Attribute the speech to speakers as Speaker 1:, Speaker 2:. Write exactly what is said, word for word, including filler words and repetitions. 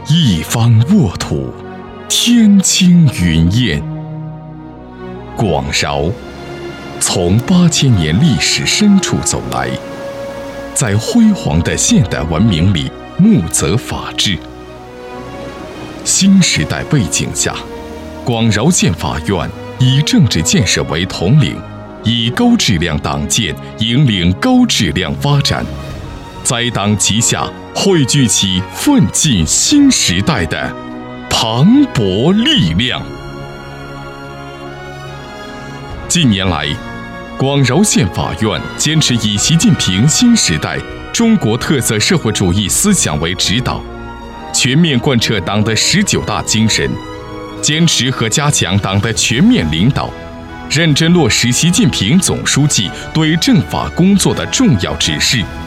Speaker 1: 一方沃土，天清云艳。广饶从八千年历史深处走来，在辉煌的现代文明里沐泽法治。新时代背景下，广饶县法院以政治建设为统领，以高质量党建引领高质量发展，在党旗下汇聚起奋进新时代的磅礴力量。近年来，广饶县法院坚持以习近平新时代中国特色社会主义思想为指导，全面贯彻党的十九大精神，坚持和加强党的全面领导，认真落实习近平总书记对政法工作的重要指示，